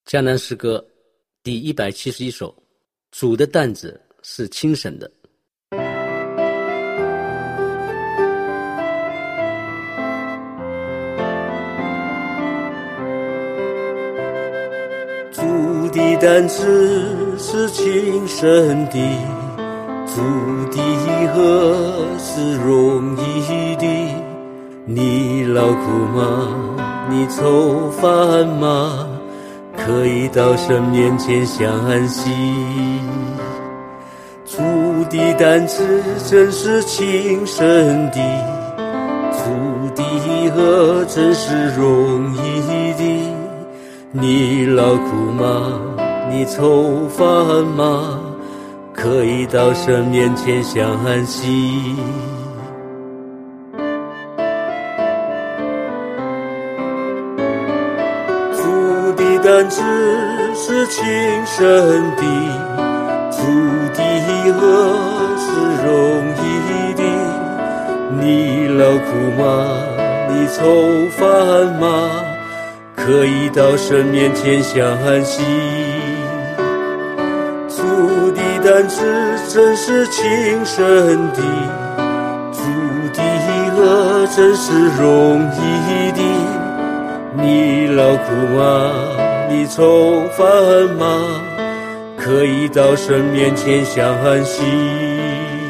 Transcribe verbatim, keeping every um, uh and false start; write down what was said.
江南诗歌第一百七十一首，主的担子是轻省的。 主的担子是轻省的，主的荷是容易的。你劳苦吗？你愁烦吗？可以到神面前享安息。主的担子真是轻省的，主的荷真是容易的。你劳苦吗？你愁烦吗？可以到神面前享安息。主的担子是轻省的，主的荷是容易的。你劳苦吗？你愁烦吗？可以到神面前享安息。主的担子真是轻省的，主的荷真是容易的。你劳苦吗？你愁烦吗？可以到神面前享安息。